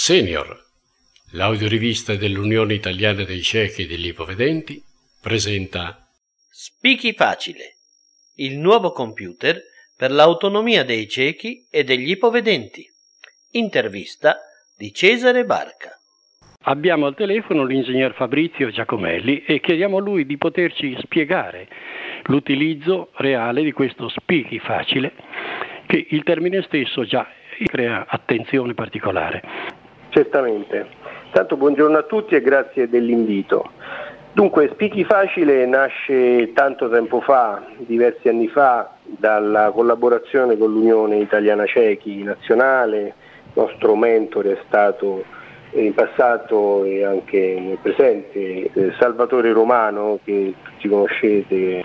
Senior, l'audiorivista dell'Unione Italiana dei Ciechi e degli Ipovedenti, presenta Spichi Facile, il nuovo computer per l'autonomia dei ciechi e degli ipovedenti. Intervista di Cesare Barca. Abbiamo al telefono l'ingegner Fabrizio Giacomelli e chiediamo a lui di poterci spiegare l'utilizzo reale di questo Spichi Facile, che il termine stesso già crea attenzione particolare. Certamente. Tanto buongiorno a tutti e grazie dell'invito. Dunque, Spichi Facile nasce tanto tempo fa, diversi anni fa, dalla collaborazione con l'Unione Italiana Ciechi Nazionale. Il nostro mentore è stato in passato e anche nel presente Salvatore Romano, che tutti conoscete.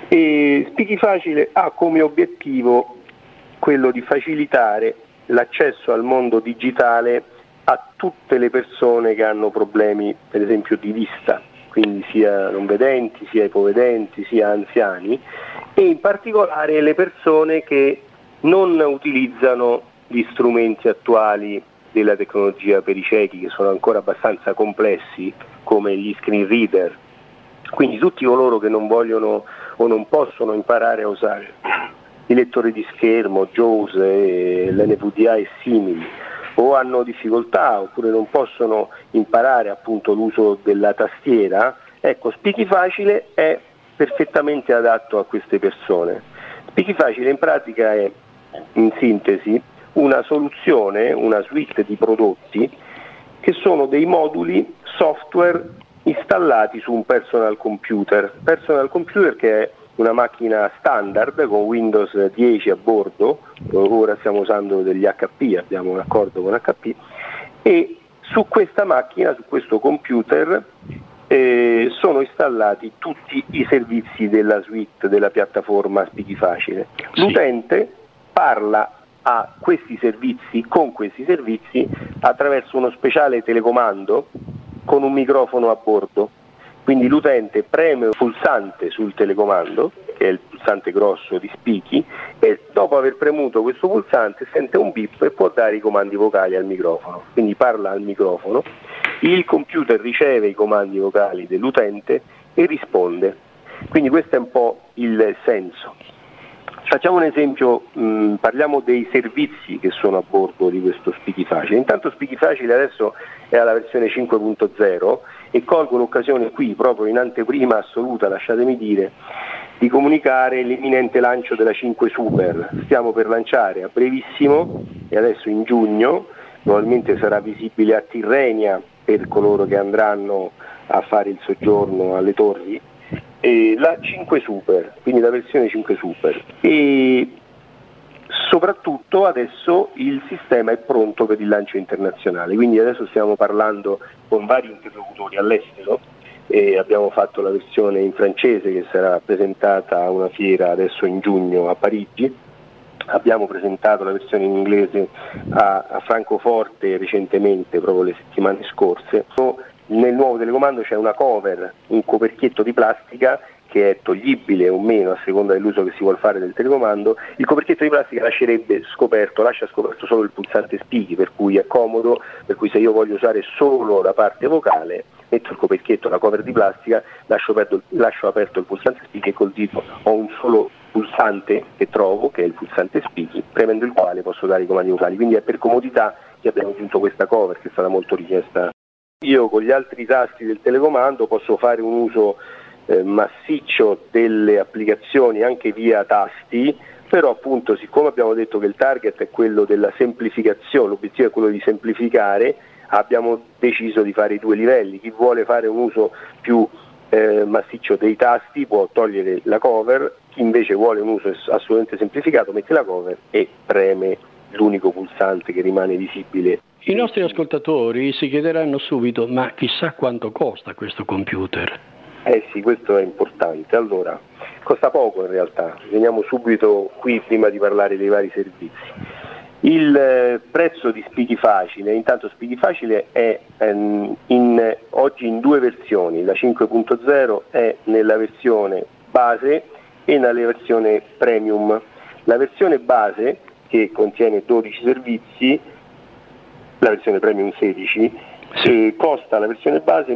E Spichi Facile ha come obiettivo quello di facilitare l'accesso al mondo digitale a tutte le persone che hanno problemi, per esempio, di vista, quindi sia non vedenti, sia ipovedenti, sia anziani, e in particolare le persone che non utilizzano gli strumenti attuali della tecnologia per i ciechi, che sono ancora abbastanza complessi, come gli screen reader. Quindi tutti coloro che non vogliono o non possono imparare a usare i lettori di schermo, JAWS, l'NVDA e simili, o hanno difficoltà oppure non possono imparare appunto l'uso della tastiera, ecco, Spichi Facile è perfettamente adatto a queste persone. Spichi Facile in pratica è, in sintesi, una soluzione, una suite di prodotti che sono dei moduli software installati su un personal computer che è una macchina standard con Windows 10 a bordo. Ora stiamo usando degli HP, abbiamo un accordo con HP, e su questa macchina, su questo computer, sono installati tutti i servizi della suite della piattaforma Spichi Facile. L'utente parla a questi servizi, con questi servizi, attraverso uno speciale telecomando con un microfono a bordo. Quindi l'utente preme un pulsante sul telecomando, che è il pulsante grosso di Spichi, e dopo aver premuto questo pulsante sente un bip e può dare i comandi vocali al microfono. Quindi parla al microfono, il computer riceve i comandi vocali dell'utente e risponde. Quindi questo è un po' il senso. Facciamo un esempio, parliamo dei servizi che sono a bordo di questo Spichi Facile. Intanto Spichi Facile adesso è alla versione 5.0 e colgo l'occasione qui, proprio in anteprima assoluta, lasciatemi dire, di comunicare l'imminente lancio della 5 Super. Stiamo per lanciare a brevissimo, e adesso in giugno, probabilmente sarà visibile a Tirrenia per coloro che andranno a fare il soggiorno alle torri, la 5 Super, quindi la versione 5 Super, e soprattutto adesso il sistema è pronto per il lancio internazionale, quindi adesso stiamo parlando con vari interlocutori all'estero, abbiamo fatto la versione in francese che sarà presentata a una fiera adesso in giugno a Parigi, abbiamo presentato la versione in inglese a Francoforte recentemente, proprio le settimane scorse. Nel nuovo telecomando c'è una cover, un coperchietto di plastica che è toglibile o meno a seconda dell'uso che si vuole fare del telecomando. Il coperchietto di plastica lascia scoperto solo il pulsante Spichi, per cui è comodo, per cui se io voglio usare solo la parte vocale metto il coperchietto, la cover di plastica, lascio aperto il pulsante Spichi e col dito ho un solo pulsante che trovo, che è il pulsante Spichi, premendo il quale posso dare i comandi vocali. Quindi è per comodità che abbiamo aggiunto questa cover, che è stata molto richiesta. Io con gli altri tasti del telecomando posso fare un uso massiccio delle applicazioni anche via tasti, però appunto siccome abbiamo detto che il target è quello della semplificazione, l'obiettivo è quello di semplificare, abbiamo deciso di fare i due livelli. Chi vuole fare un uso più massiccio dei tasti può togliere la cover, chi invece vuole un uso assolutamente semplificato mette la cover e preme l'unico pulsante che rimane visibile. I nostri ascoltatori si chiederanno subito: ma chissà quanto costa questo computer? Sì, questo è importante. Allora, costa poco in realtà, veniamo subito qui prima di parlare dei vari servizi. Il prezzo di Spichi Facile, intanto Spichi Facile è oggi in due versioni, la 5.0 è nella versione base e nella versione premium. La versione base, che contiene 12 servizi, la versione Premium 16, costa la versione base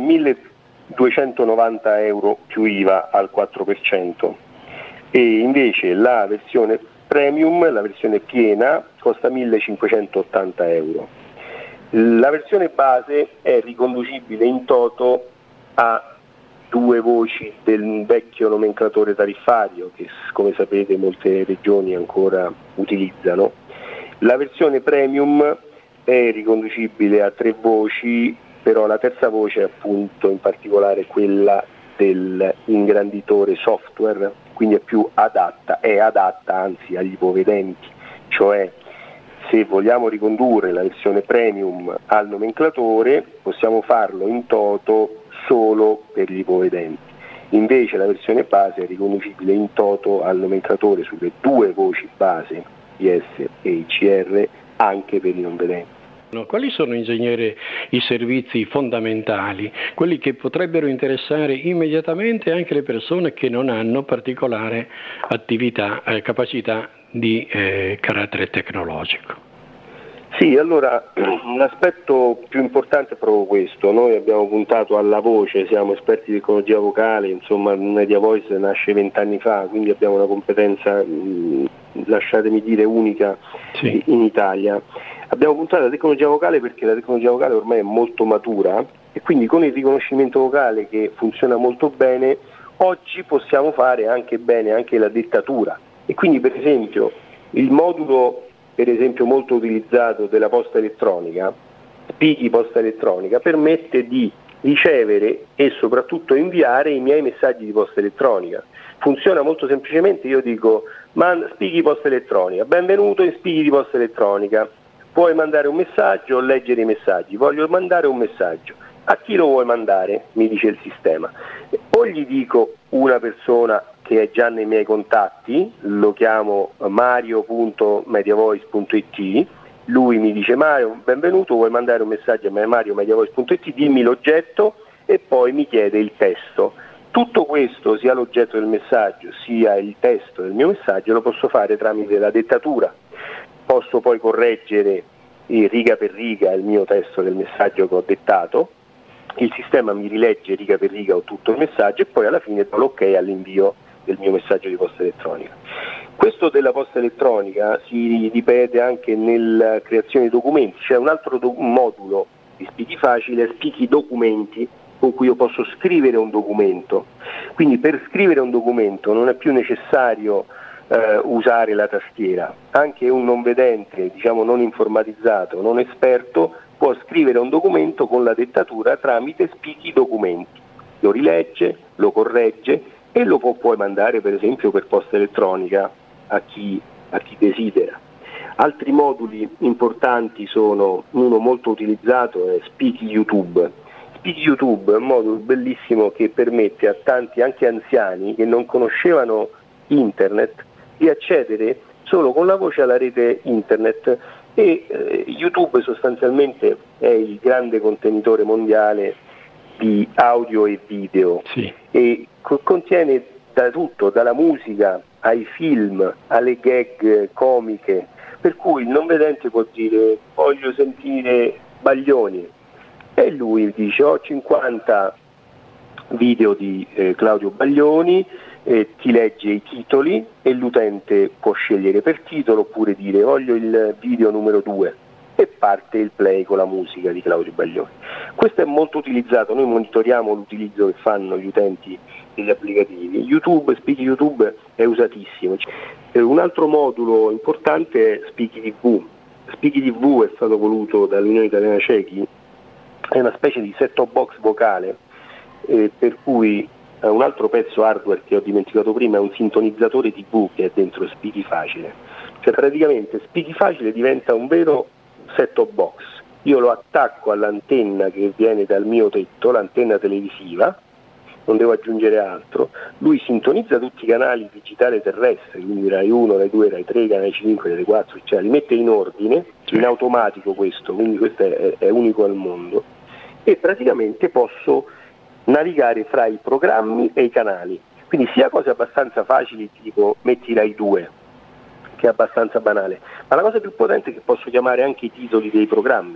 1.290 euro più IVA al 4%, e invece la versione Premium, la versione piena, costa 1.580 euro. La versione base è riconducibile in toto a 2 voci del vecchio nomenclatore tariffario che, come sapete, molte regioni ancora utilizzano. La versione Premium è riconducibile a 3 voci, però la terza voce è appunto in particolare quella dell'ingranditore software, quindi è adatta anzi agli ipovedenti, cioè se vogliamo ricondurre la versione Premium al nomenclatore possiamo farlo in toto solo per gli ipovedenti, invece la versione base è riconducibile in toto al nomenclatore sulle 2 voci base IS e ICR anche per i non vedenti. Quali sono, ingegnere, i servizi fondamentali, quelli che potrebbero interessare immediatamente anche le persone che non hanno particolare attività, capacità di carattere tecnologico? Sì, allora l'aspetto più importante è proprio questo. Noi abbiamo puntato alla voce, siamo esperti di tecnologia vocale, insomma Media Voice nasce 20 anni fa, quindi abbiamo una competenza, lasciatemi dire, unica in Italia. Abbiamo puntato alla tecnologia vocale perché la tecnologia vocale ormai è molto matura e quindi con il riconoscimento vocale che funziona molto bene, oggi possiamo fare anche bene anche la dettatura. E quindi per esempio il modulo molto utilizzato della posta elettronica, Speaky Posta Elettronica, permette di ricevere e soprattutto inviare i miei messaggi di posta elettronica. Funziona molto semplicemente, io dico Speaky Posta Elettronica, benvenuto in Speaky di Posta Elettronica, puoi mandare un messaggio o leggere i messaggi, voglio mandare un messaggio, a chi lo vuoi mandare? Mi dice il sistema, o gli dico una persona che è già nei miei contatti, lo chiamo mario.mediavoice.it, lui mi dice Mario, benvenuto, vuoi mandare un messaggio a mario.mediavoice.it, dimmi l'oggetto e poi mi chiede il testo. Tutto questo, sia l'oggetto del messaggio sia il testo del mio messaggio, lo posso fare tramite la dettatura. Posso poi correggere riga per riga il mio testo del messaggio che ho dettato, il sistema mi rilegge riga per riga o tutto il messaggio e poi alla fine do l'ok all'invio del mio messaggio di posta elettronica. Questo della posta elettronica si ripete anche nella creazione di documenti. C'è un altro modulo di Speaky Facile, Speaky Documenti, con cui io posso scrivere un documento. Quindi per scrivere un documento non è più necessario usare la tastiera, anche un non vedente, diciamo non informatizzato, non esperto, può scrivere un documento con la dettatura tramite Speaky Documenti, lo rilegge, lo corregge e lo può poi mandare per esempio per posta elettronica a chi desidera. Altri moduli importanti sono, uno molto utilizzato è Speaky YouTube. Speaky YouTube è un modulo bellissimo che permette a tanti, anche anziani, che non conoscevano internet, di accedere solo con la voce alla rete internet e YouTube sostanzialmente è il grande contenitore mondiale di audio e video e contiene da tutto, dalla musica ai film, alle gag comiche, per cui il non vedente può dire voglio sentire Baglioni e lui dice ho 50 video di Claudio Baglioni, ti legge i titoli e l'utente può scegliere per titolo oppure dire voglio il video numero 2 e parte il play con la musica di Claudio Baglioni. Questo è molto utilizzato, noi monitoriamo l'utilizzo che fanno gli utenti degli applicativi. Speaky YouTube è usatissimo. Un altro modulo importante è Speaky TV. Speaky TV è stato voluto dall'Unione Italiana Cechi, è una specie di set-top box vocale, per cui un altro pezzo hardware che ho dimenticato prima è un sintonizzatore TV che è dentro Speaky Facile. Cioè praticamente Speaky Facile diventa un vero set-top box. Io lo attacco all'antenna che viene dal mio tetto, l'antenna televisiva, non devo aggiungere altro, lui sintonizza tutti i canali digitali terrestri, quindi Rai 1, Rai 2, Rai 3, Rai 5, Rai 4, cioè li mette in ordine, in automatico questo, quindi questo è unico al mondo, e praticamente posso navigare fra i programmi e i canali, quindi sia cose abbastanza facili tipo metti Rai 2, che è abbastanza banale, ma la cosa più potente è che posso chiamare anche i titoli dei programmi,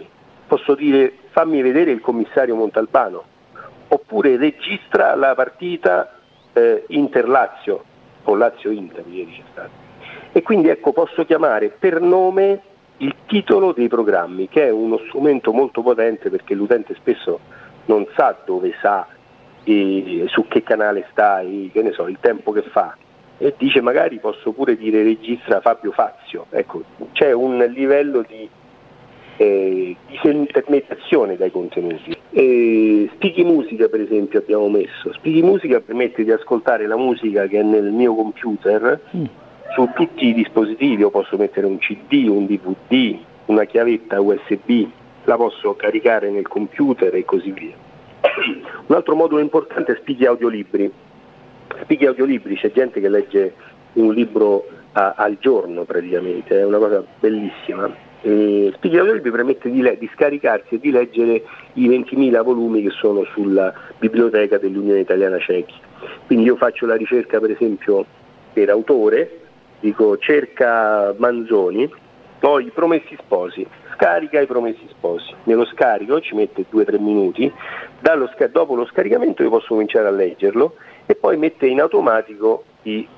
posso dire fammi vedere il commissario Montalbano, oppure registra la partita Inter-Lazio o Lazio-Inter ieri c'è stato. E quindi ecco, posso chiamare per nome il titolo dei programmi, che è uno strumento molto potente, perché l'utente spesso non sa dove sta e su che canale sta, e che ne so, il tempo che fa, e dice magari posso pure dire registra Fabio Fazio. Ecco, c'è un livello di intermediazione dai contenuti. Spieghi Musica per esempio abbiamo messo. Spieghi Musica permette di ascoltare la musica che è nel mio computer su tutti i dispositivi. Io posso mettere un CD, un DVD, una chiavetta USB, la posso caricare nel computer e così via. Un altro modulo importante è Spieghi Audiolibri. Spieghi Audiolibri, c'è gente che legge un libro al giorno praticamente, è una cosa bellissima. Spieghi Audiolibri permette di scaricarsi e di leggere i 20.000 volumi che sono sulla biblioteca dell'Unione Italiana Cechi. Quindi io faccio la ricerca per esempio per autore, dico cerca Manzoni, poi I Promessi Sposi, scarica I Promessi Sposi, me lo scarico, ci mette 2-3 minuti, dopo lo scaricamento io posso cominciare a leggerlo e poi mette in automatico i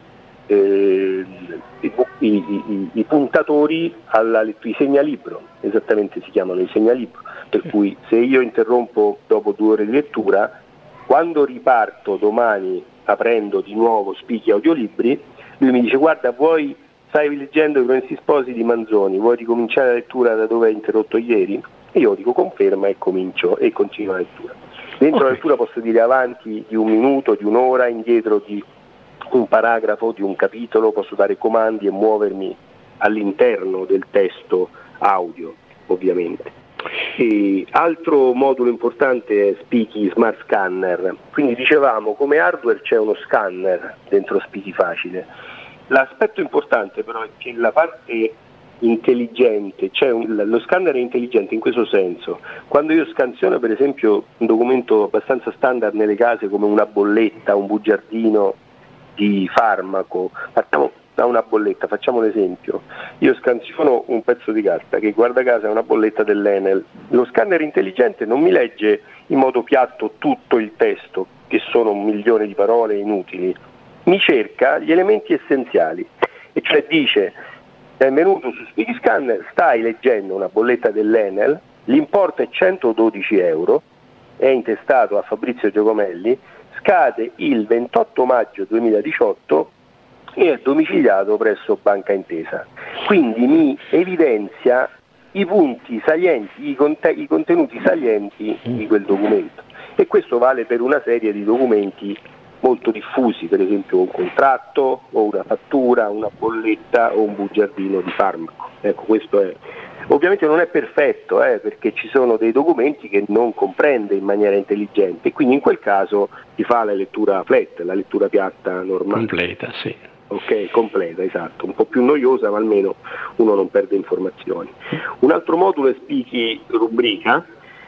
puntatori alla lettura, i segnalibro, esattamente si chiamano i segnalibro, per cui se io interrompo dopo 2 ore di lettura, quando riparto domani aprendo di nuovo Spieghi Audiolibri, lui mi dice guarda, stai leggendo I Promessi Sposi di Manzoni, vuoi ricominciare la lettura da dove hai interrotto ieri? E io dico conferma e comincio e continuo la lettura. Dentro la lettura posso dire avanti di 1 minuto, di 1 ora, indietro di un paragrafo, di un capitolo, posso dare comandi e muovermi all'interno del testo audio, ovviamente. E altro modulo importante è Spieghi Smart Scanner. Quindi dicevamo, come hardware c'è uno scanner dentro Spieghi Facile. L'aspetto importante però è che la parte intelligente, lo scanner è intelligente in questo senso: quando io scansiono per esempio un documento abbastanza standard nelle case come una bolletta, un bugiardino di farmaco, partiamo da una bolletta, facciamo l'esempio, io scansiono un pezzo di carta che guarda caso è una bolletta dell'Enel, lo scanner intelligente non mi legge in modo piatto tutto il testo, che sono 1 milione di parole inutili, mi cerca gli elementi essenziali, e cioè dice: benvenuto su Spieghi Scanner, stai leggendo una bolletta dell'Enel, l'importo è 112 euro, è intestato a Fabrizio Giacomelli, scade il 28 maggio 2018 e è domiciliato presso Banca Intesa. Quindi mi evidenzia i punti salienti, i contenuti salienti di quel documento, e questo vale per una serie di documenti molto diffusi, per esempio un contratto o una fattura, una bolletta o un bugiardino di farmaco. Ecco, questo è. Ovviamente non è perfetto, perché ci sono dei documenti che non comprende in maniera intelligente, e quindi in quel caso si fa la lettura flat, la lettura piatta normale. Completa, sì. Ok, completa, esatto, un po' più noiosa, ma almeno uno non perde informazioni. Un altro modulo è Spieghi Rubrica.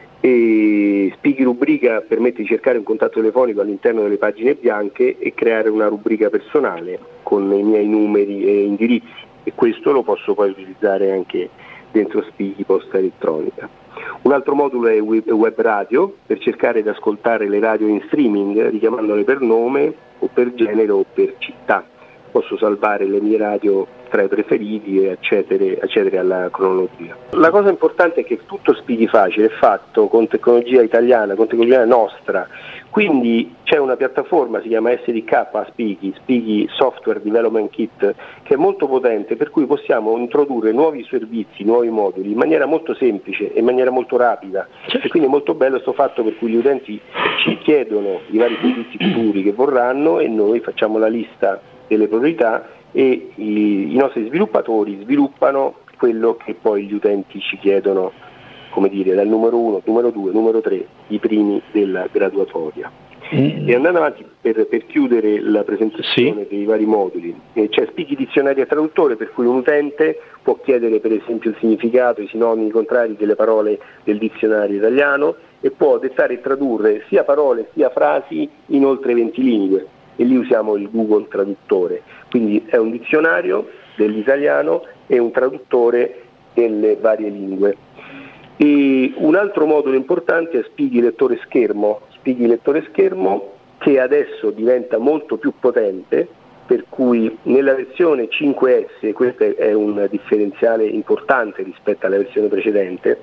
E Spieghi Rubrica permette di cercare un contatto telefonico all'interno delle pagine bianche e creare una rubrica personale con i miei numeri e indirizzi, e questo lo posso poi utilizzare anche dentro Spieghi Posta Elettronica. Un altro modulo è Web Radio, per cercare di ascoltare le radio in streaming richiamandole per nome o per genere o per città. Posso salvare le mie radio tra i preferiti e accedere alla cronologia. La cosa importante è che tutto Spieghi Facile è fatto con tecnologia italiana, con tecnologia nostra, quindi c'è una piattaforma, si chiama SDK Spieghi Software Development Kit, che è molto potente, per cui possiamo introdurre nuovi servizi, nuovi moduli in maniera molto semplice e in maniera molto rapida, e quindi è molto bello questo fatto, per cui gli utenti ci chiedono i vari servizi futuri che vorranno e noi facciamo la lista delle priorità e i nostri sviluppatori sviluppano quello che poi gli utenti ci chiedono, come dire, dal numero 1, numero 2, numero 3, i primi della graduatoria. E andando avanti per chiudere la presentazione dei vari moduli, c'è Spieghi Dizionario e Traduttore, per cui un utente può chiedere per esempio il significato, i sinonimi, i contrari delle parole del dizionario italiano, e può dettare e tradurre sia parole sia frasi in oltre 20 lingue, e lì usiamo il Google Traduttore, quindi è un dizionario dell'italiano e un traduttore delle varie lingue. E un altro modulo importante è Spieghi lettore schermo, che adesso diventa molto più potente, per cui nella versione 5S, questo è un differenziale importante rispetto alla versione precedente,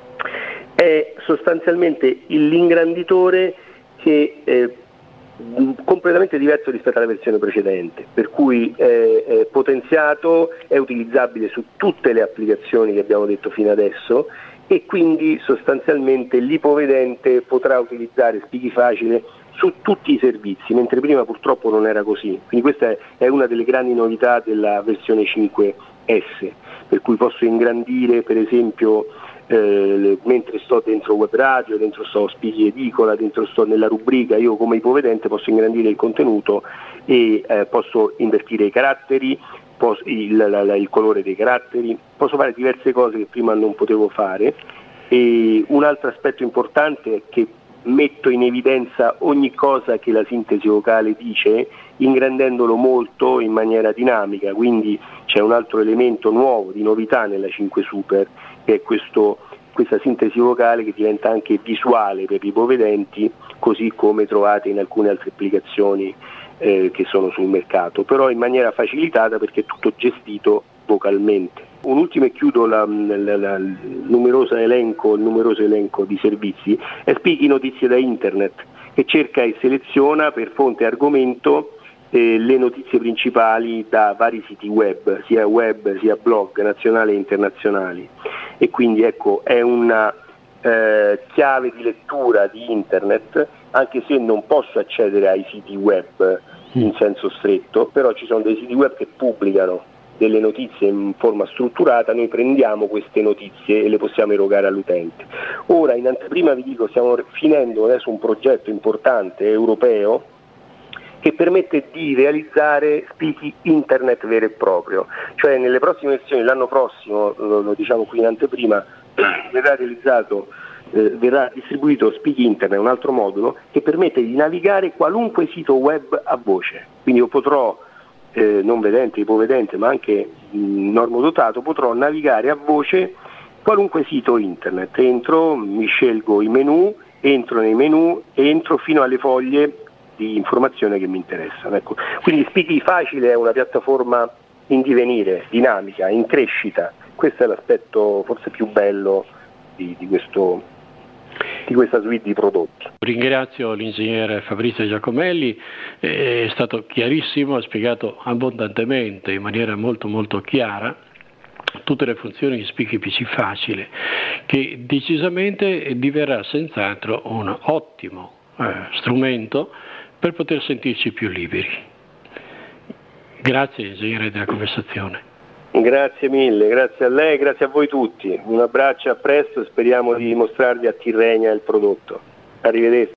è sostanzialmente l'ingranditore che è completamente diverso rispetto alla versione precedente, per cui è potenziato, è utilizzabile su tutte le applicazioni che abbiamo detto fino adesso, e quindi sostanzialmente l'ipovedente potrà utilizzare Spieghi Facile su tutti i servizi, mentre prima purtroppo non era così. Quindi questa è una delle grandi novità della versione 5S, per cui posso ingrandire per esempio mentre sto dentro Web Radio, dentro sto Spieghi Edicola, dentro sto nella rubrica, io come ipovedente posso ingrandire il contenuto e posso invertire i caratteri, il colore dei caratteri, posso fare diverse cose che prima non potevo fare. E un altro aspetto importante è che metto in evidenza ogni cosa che la sintesi vocale dice, ingrandendolo molto in maniera dinamica, quindi c'è un altro elemento nuovo di novità nella 5 Super, che è questa sintesi vocale che diventa anche visuale per gli ipovedenti, così come trovate in alcune altre applicazioni che sono sul mercato, però in maniera facilitata perché è tutto gestito vocalmente. Un ultimo e chiudo il numeroso elenco di servizi è Spieghi Notizie da Internet, che cerca e seleziona per fonte e argomento le notizie principali da vari siti web sia blog nazionali e internazionali, e quindi ecco è una chiave di lettura di Internet, anche se non posso accedere ai siti web in senso stretto, però ci sono dei siti web che pubblicano delle notizie in forma strutturata, noi prendiamo queste notizie e le possiamo erogare all'utente. Ora in anteprima vi dico, stiamo finendo adesso un progetto importante europeo che permette di realizzare Spieghi Internet vero e proprio, cioè nelle prossime versioni, l'anno prossimo, lo diciamo qui in anteprima, verrà distribuito Spieghi Internet, un altro modulo che permette di navigare qualunque sito web a voce, quindi io potrò, non vedente, ipovedente, ma anche normodotato, potrò navigare a voce qualunque sito internet, mi scelgo i menu, entro nei menu e entro fino alle foglie di informazione che mi interessano. Ecco. Quindi Spieghi Facile è una piattaforma in divenire, dinamica, in crescita. Questo è l'aspetto forse più bello di questa suite di prodotti. Ringrazio l'ingegnere Fabrizio Giacomelli, è stato chiarissimo, ha spiegato abbondantemente, in maniera molto molto chiara, tutte le funzioni di Spieghi PC Facile, che decisamente diverrà senz'altro un ottimo strumento per poter sentirci più liberi. Grazie ingegnere della conversazione. Grazie mille, grazie a lei, grazie a voi tutti. Un abbraccio, a presto, speriamo di mostrarvi a Tirrenia il prodotto. Arrivederci.